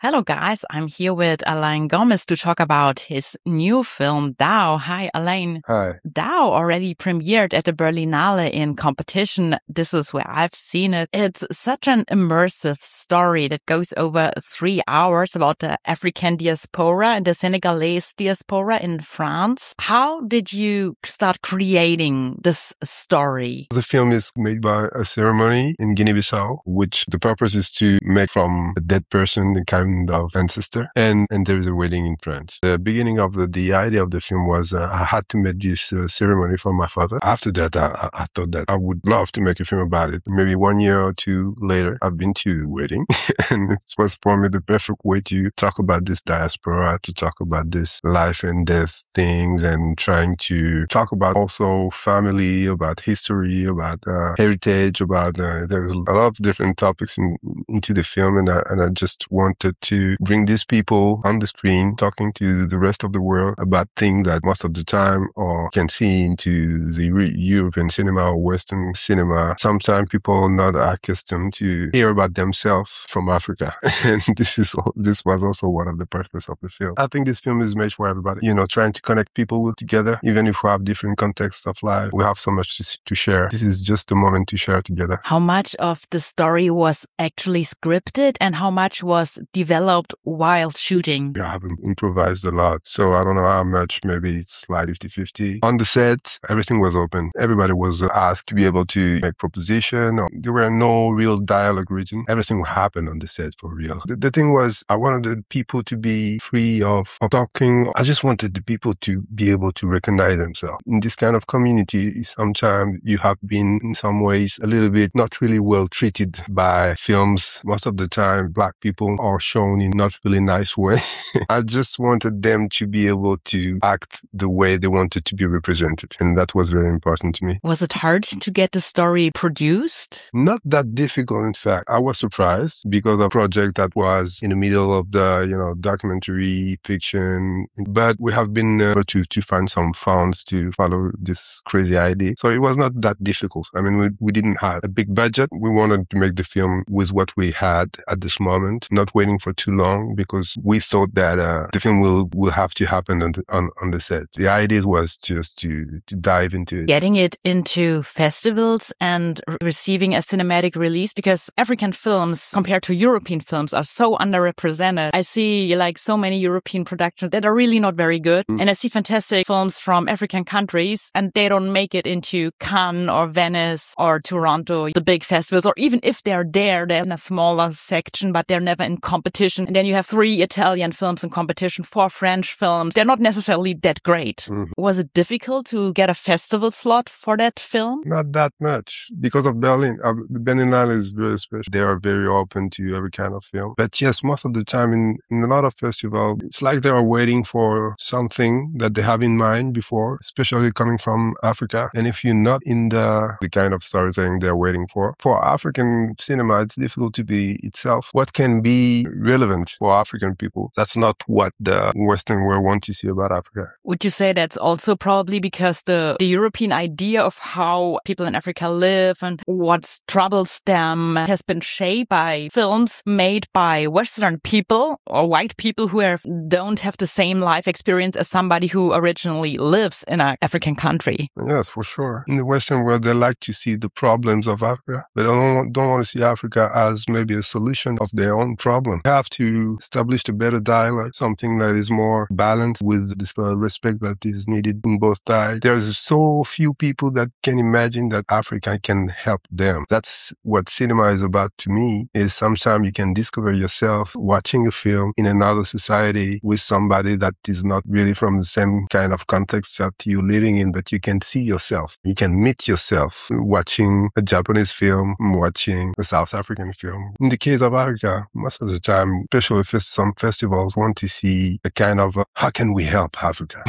Hello, guys. I'm here with Alain Gomez to talk about his new film, Dao. Hi, Alain. Hi. Dao already premiered at the Berlinale in competition. This is where I've seen it. It's such an immersive story that goes over 3 hours about the African diaspora and the Senegalese diaspora in France. How did you start creating this story? The film is made by a ceremony in Guinea-Bissau, which the purpose is to make from a dead person a kind of ancestor. And there is a wedding in France. The beginning of the idea of the film was I had to make this ceremony for my father. After that, I thought that I would love to make a film about it. Maybe 1 year or two later, I've been to the wedding. And it was for me the perfect way to talk about this diaspora, to talk about this life and death things, and trying to talk about also family, about history, about heritage, about there's a lot of different topics into the film, and I just wanted to bring these people on the screen talking to the rest of the world about things that most of the time or can see into the European cinema or Western cinema. Sometimes people are not accustomed to hear about themselves from Africa. And this was also one of the purpose of the film. I think this film is made for everybody, trying to connect people together. Even if we have different contexts of life, we have so much to share. This is just a moment to share together. How much of the story was actually scripted and how much was developed while shooting? I have improvised a lot. So I don't know how much, maybe it's like 50-50. On the set, everything was open. Everybody was asked to be able to make proposition. There were no real dialogue written. Everything happened on the set for real. The thing was, I wanted the people to be free of talking. I just wanted the people to be able to recognize themselves. In this kind of community, sometimes you have been in some ways a little bit not really well treated by films. Most of the time, Black people are shown in not really nice way. I just wanted them to be able to act the way they wanted to be represented. And that was very important to me. Was it hard to get the story produced? Not that difficult, in fact. I was surprised because of a project that was in the middle of the, documentary fiction. But we have been able to find some funds to follow this crazy idea. So it was not that difficult. I mean, we didn't have a big budget. We wanted to make the film with what we had at this moment, not waiting for too long because we thought that the film will have to happen on the set. The idea was just to dive into it. Getting it into festivals and receiving a cinematic release, because African films compared to European films are so underrepresented. I see like so many European productions that are really not very good. And I see fantastic films from African countries and they don't make it into Cannes or Venice or Toronto, the big festivals, or even if they're there, they're in a smaller section, but they're never in competition. And then you have 3 Italian films in competition, 4 French films. They're not necessarily that great. Was it difficult to get a festival slot for that film? Not that much because of Berlin. Berlinale is very special. They are very open to every kind of film. But yes, most of the time in a lot of festivals, it's like they are waiting for something that they have in mind before, especially coming from Africa. And if you're not in the kind of storytelling they're waiting for African cinema, it's difficult to be itself. What can be relevant for African people? That's not what the Western world wants to see about Africa. Would you say that's also probably because the European idea of how people in Africa live and what troubles them has been shaped by films made by Western people or white people who don't have the same life experience as somebody who originally lives in an African country? Yes, for sure. In the Western world, they like to see the problems of Africa, but don't want to see Africa as maybe a solution of their own problem. They have to establish a better dialogue, something that is more balanced with this respect that is needed in both sides. There's so few people that can imagine that Africa can help them. That's what cinema is about to me, is sometimes you can discover yourself watching a film in another society with somebody that is not really from the same kind of context that you're living in, but you can see yourself. You can meet yourself watching a Japanese film, watching a South African film. In the case of Africa, most of the time, especially if some festivals want to see a kind of, how can we help Africa?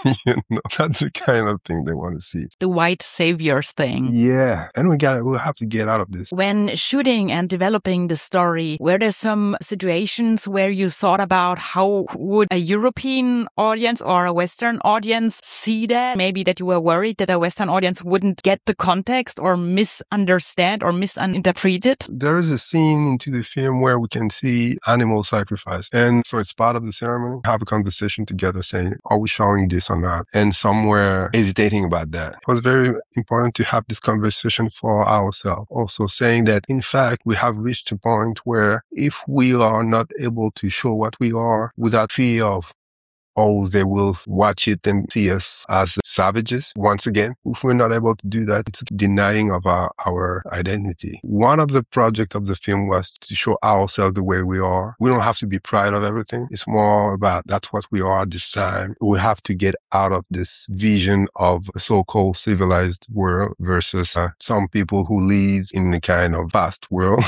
That's the kind of thing they want to see. The white saviors thing. Yeah. And we'll have to get out of this. When shooting and developing the story, were there some situations where you thought about how would a European audience or a Western audience see that? Maybe that you were worried that a Western audience wouldn't get the context or misunderstand or misinterpret it? There is a scene into the film where we can see animal sacrifice. And so it's part of the ceremony. Have a conversation together saying, are we showing this or not? And some were hesitating about that. It was very important to have this conversation for ourselves. Also saying that, in fact, we have reached a point where if we are not able to show what we are without fear of, oh, they will watch it and see us as savages once again. If we're not able to do that, it's denying of our identity. One of the projects of the film was to show ourselves the way we are. We don't have to be proud of everything. It's more about that's what we are at this time. We have to get out of this vision of a so-called civilized world versus some people who live in a kind of vast world.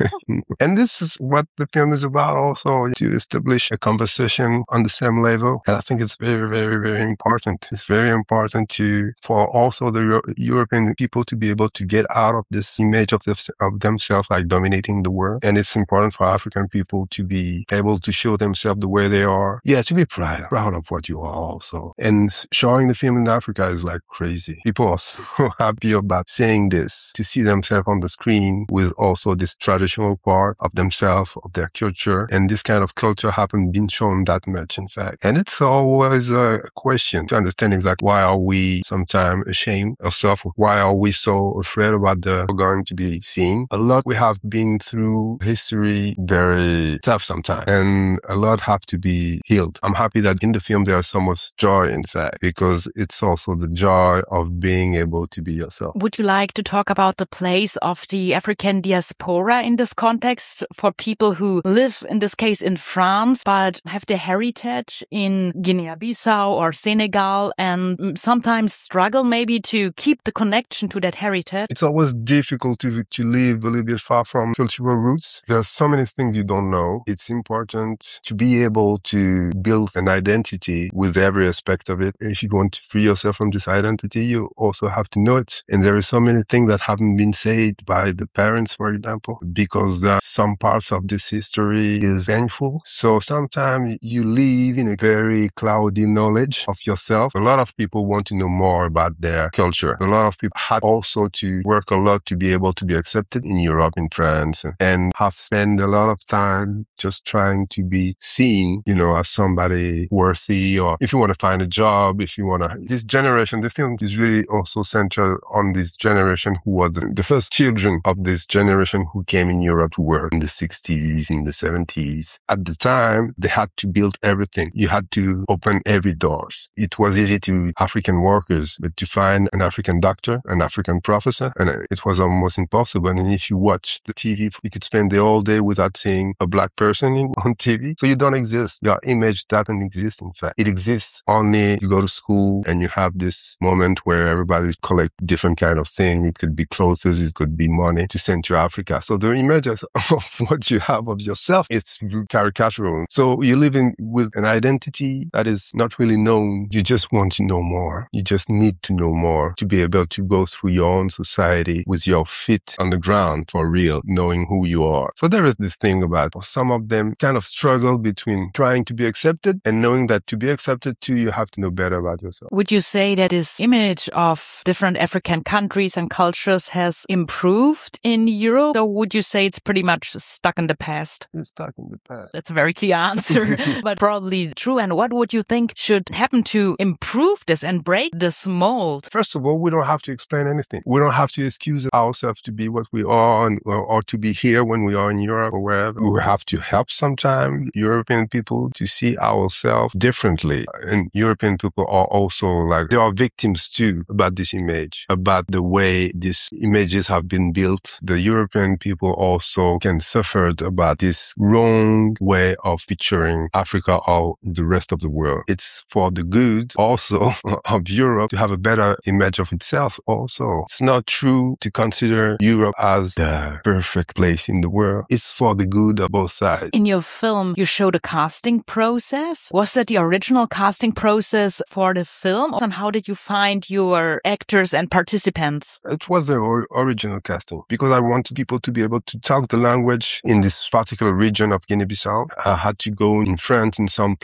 And this is what the film is about also, to establish a conversation on the same level. And I think it's very, very, very important. It's very important for also the European people to be able to get out of this image of themselves like dominating the world. And it's important for African people to be able to show themselves the way they are. Yeah, to be proud of what you are also. And showing the film in Africa is like crazy. People are so happy about seeing this, to see themselves on the screen with also this traditional part of themselves, of their culture. And this kind of culture haven't been shown that much, in fact. And it's always a question to understand exactly why are we sometimes ashamed of self? Why are we so afraid about the going to be seen? A lot we have been through history very tough sometimes, and a lot have to be healed. I'm happy that in the film there is so much joy, in fact, because it's also the joy of being able to be yourself. Would you like to talk about the place of the African diaspora in this context for people who live, in this case, in France, but have their heritage in Guinea-Bissau or Senegal and sometimes struggle maybe to keep the connection to that heritage? It's always difficult to live a little bit far from cultural roots. There are so many things you don't know. It's important to be able to build an identity with every aspect of it. If you want to free yourself from this identity, you also have to know it. And there are so many things that haven't been said by the parents, for example, because there are some parts of this history is painful. So sometimes you live in a very cloudy knowledge of yourself. A lot of people want to know more about their culture. A lot of people had also to work a lot to be able to be accepted in Europe, in France, and have spent a lot of time just trying to be seen, as somebody worthy, or if you want to find a job, this generation, the film is really also centered on this generation who was the first children of this generation who came in Europe to work in the 60s, in the 70s. At the time, they had to build everything. You had to open every doors. It was easy to African workers, but to find an African doctor, an African professor, and it was almost impossible. And if you watch the TV, you could spend the whole day without seeing a black person on TV. So you don't exist. Your image doesn't exist, in fact. It exists only you go to school and you have this moment where everybody collects different kind of thing. It could be clothes, it could be money to send to Africa. So the image of what you have of yourself, it's caricatural. So you're living with an identity that is not really known. You just want to know more. You just need to know more to be able to go through your own society with your feet on the ground for real, knowing who you are. So there is this thing about some of them kind of struggle between trying to be accepted and knowing that to be accepted too, you have to know better about yourself. Would you say that this image of different African countries and cultures has improved in Europe? Or would you say it's pretty much stuck in the past? It's stuck in the past. That's a very clear answer, but probably true. And what would you think should happen to improve this and break this mold? First of all, we don't have to explain anything. We don't have to excuse ourselves to be what we are or to be here when we are in Europe or wherever. We have to help sometimes European people to see ourselves differently. And European people are also they are victims too about this image, about the way these images have been built. The European people also can suffer about this wrong way of picturing Africa or the rest of the world. It's for the good also of Europe to have a better image of itself also. It's not true to consider Europe as the perfect place in the world. It's for the good of both sides. In your film, you show the casting process. Was that the original casting process for the film? And how did you find your actors and participants? It was the original casting because I wanted people to be able to talk the language in this particular region of Guinea-Bissau. I had to go in France in some places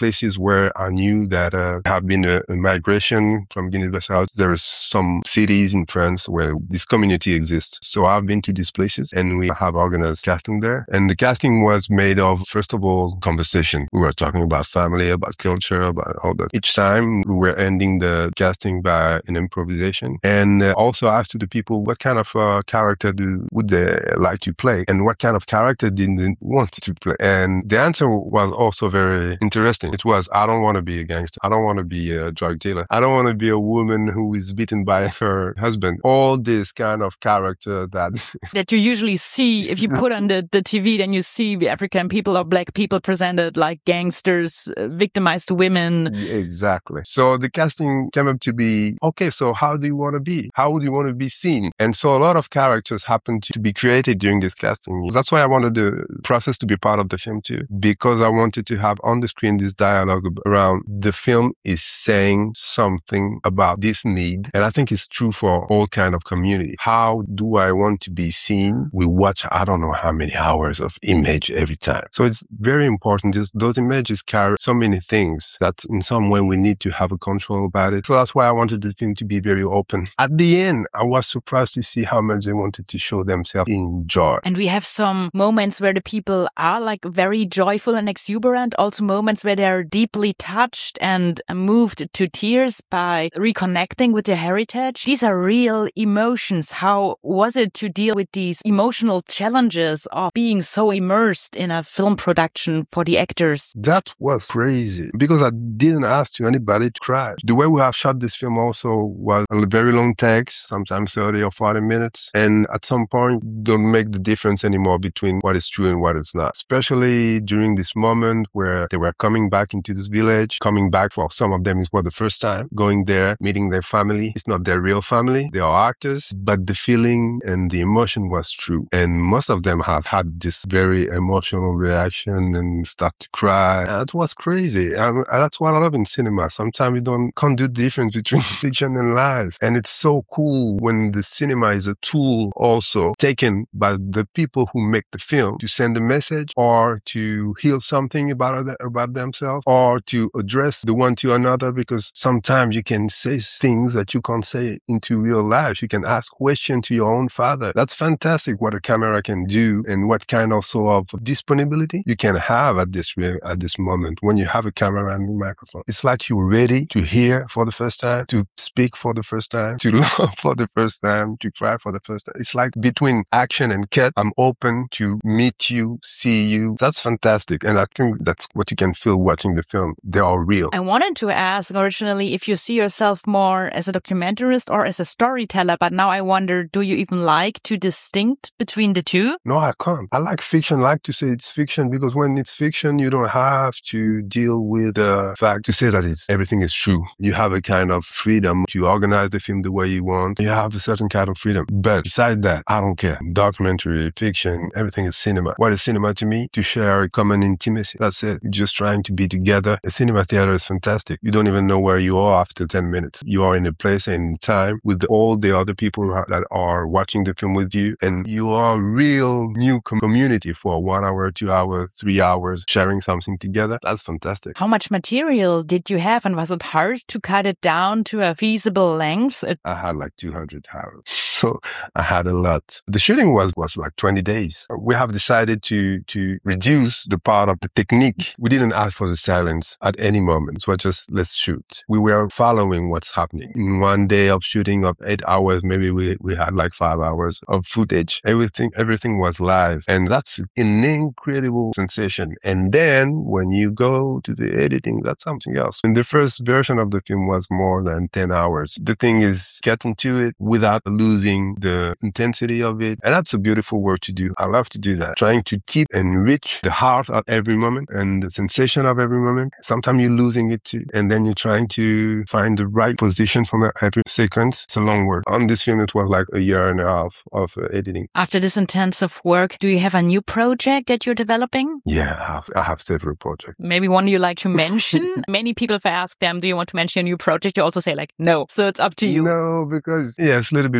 where I knew that have been a migration from Guinea-Bissau. There are some cities in France where this community exists. So I've been to these places and we have organized casting there. And the casting was made of, first of all, conversation. We were talking about family, about culture, about all that. Each time we were ending the casting by an improvisation. And also asked to the people what kind of character would they like to play and what kind of character didn't want to play. And the answer was also very interesting. It was, I don't want to be a gangster. I don't want to be a drug dealer. I don't want to be a woman who is beaten by her husband. All this kind of character that you usually see if you put on the TV, then you see the African people or black people presented like gangsters, victimized women. Exactly. So the casting came up to be, okay, so how do you want to be? How would you want to be seen? And so a lot of characters happened to be created during this casting. That's why I wanted the process to be part of the film too, because I wanted to have on the screen this dialogue around the film is saying something about this need. And I think it's true for all kind of community. How do I want to be seen? We watch, I don't know how many hours of image every time. So it's very important. Those images carry so many things that in some way we need to have a control about it. So that's why I wanted the film to be very open. At the end, I was surprised to see how much they wanted to show themselves in joy. And we have some moments where the people are like very joyful and exuberant. Also moments where they're deeply touched and moved to tears by reconnecting with their heritage. These are real emotions. How was it to deal with these emotional challenges of being so immersed in a film production for the actors? That was crazy because I didn't ask anybody to cry. The way we have shot this film also was a very long takes, sometimes 30 or 40 minutes. And at some point, don't make the difference anymore between what is true and what is not. Especially during this moment where they were coming back into this village, coming back for some of them it was the first time, going there, meeting their family. It's not their real family. They are actors, but the feeling and the emotion was true. And most of them have had this very emotional reaction and start to cry. And it was crazy. That's what I love in cinema. Sometimes you can't do the difference between fiction and life. And it's so cool when the cinema is a tool also taken by the people who make the film to send a message or to heal something about themselves or to address the one to another, because sometimes you can say things that you can't say into real life. You can ask questions to your own father. That's fantastic what a camera can do and what kind of disponibility you can have at this moment when you have a camera and a microphone. It's like you're ready to hear for the first time, to speak for the first time, to love for the first time, to cry for the first time. It's like between action and cut, I'm open to meet you, see you. That's fantastic. And I think that's what you can feel watching the film. They are real. I wanted to ask originally if you see yourself more as a documentarist or as a storyteller, but now I wonder, do you even like to distinct between the two? No, I can't. I like fiction. I like to say it's fiction because when it's fiction, you don't have to deal with the fact to say that everything is true. You have a kind of freedom to organize the film the way you want. You have a certain kind of freedom. But besides that, I don't care. Documentary, fiction, everything is cinema. What is cinema to me? To share a common intimacy. That's it. You're just trying to be together. A cinema theater is fantastic. You don't even know where you are after 10 minutes. You are in a place and time with all the other people that are watching the film with you. And you are a real new community for 1 hour, 2 hours, 3 hours, sharing something together. That's fantastic. How much material did you have, and was it hard to cut it down to a feasible length? I had like 200 hours. So I had a lot. The shooting was like 20 days. We have decided to reduce the part of the technique. We didn't ask for the silence at any moment. It was just, let's shoot. We were following what's happening. In one day of shooting of 8 hours, maybe we had like 5 hours of footage. Everything was live. And that's an incredible sensation. And then when you go to the editing, that's something else. And the first version of the film was more than 10 hours. The thing is getting to it without losing the intensity of it. And that's a beautiful work to do. I love to do that. Trying to keep and reach the heart at every moment and the sensation of every moment. Sometimes you're losing it too. And then you're trying to find the right position from every sequence. It's a long work. On this film, it was like a year and a half of editing. After this intensive work, do you have a new project that you're developing? Yeah, I have several projects. Maybe one you like to mention? Many people, if I ask them, do you want to mention a new project? You also say like, no. So it's up to you. No, because it's a little bit mystical.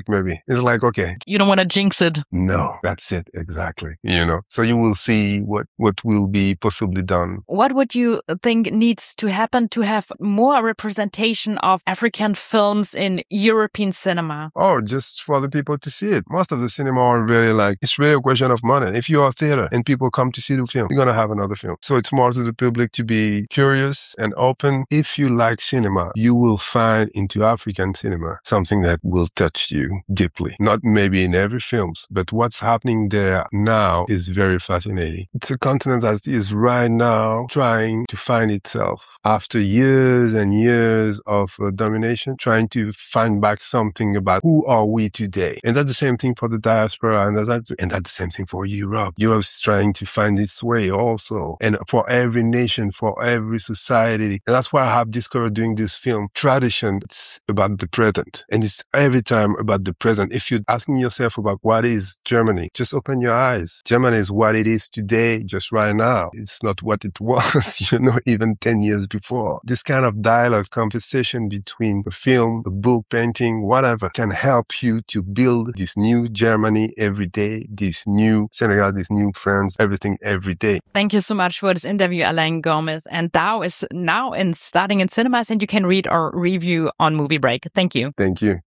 perfect, maybe. It's like, okay. You don't want to jinx it. No, that's it. Exactly. So you will see what will be possibly done. What would you think needs to happen to have more representation of African films in European cinema? Oh, just for the people to see it. Most of the cinema are really it's really a question of money. If you are a theater and people come to see the film, you're going to have another film. So it's more to the public to be curious and open. If you like cinema, you will find into African cinema something that will touch you deeply. Not maybe in every film, but what's happening there now is very fascinating. It's a continent that is right now trying to find itself after years and years of domination, trying to find back something about who are we today. And that's the same thing for the diaspora, and that's the same thing for Europe. Europe's trying to find its way also. And for every nation, for every society. And that's why I have discovered doing this film. Tradition, it's about the present. And it's every time about the present. If you're asking yourself about what is Germany, just open your eyes. Germany is what it is today, just right now. It's not what it was, even 10 years before. This kind of dialogue, conversation between a film, a book, painting, whatever, can help you to build this new Germany every day, this new Senegal, this new France, everything every day. Thank you so much for this interview, Alain Gomez. And DAO is now starting in cinemas, and you can read our review on Movie Break. Thank you. Thank you.